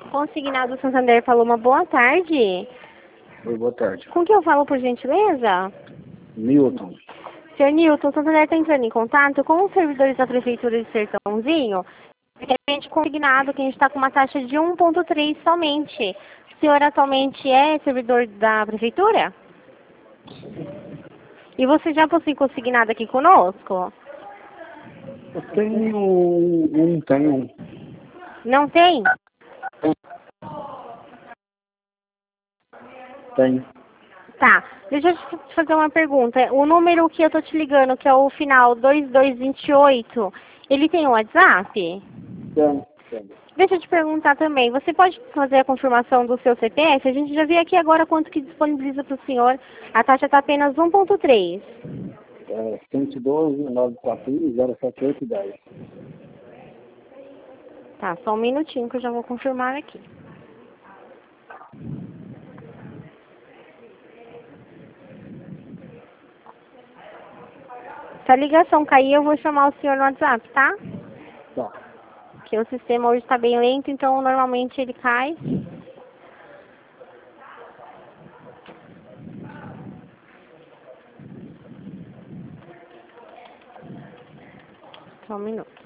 Consignado Santander falou uma boa tarde. Oi, boa tarde. Com quem eu falo, por gentileza? Milton. Senhor Nilton, Santander está entrando em contato com os servidores da Prefeitura de Sertãozinho. Realmente consignado que a gente está com uma taxa de 1,3 somente. O senhor atualmente é servidor da Prefeitura? E você já possui consignado aqui conosco? Eu tenho. Não tem? Tenho. Tá, deixa eu te fazer uma pergunta. O número que eu tô te ligando, que é o final 2228, ele tem um WhatsApp? Tenho. Deixa eu te perguntar também, você pode fazer a confirmação do seu CPF? A gente já viu aqui agora quanto que disponibiliza para o senhor. A taxa está apenas 1,3. 112, 941, 078, 10. Tá, só um minutinho que eu já vou confirmar aqui. Se a ligação cair, eu vou chamar o senhor no WhatsApp, tá? Tá. Porque o sistema hoje está bem lento, então normalmente ele cai. Só um minuto.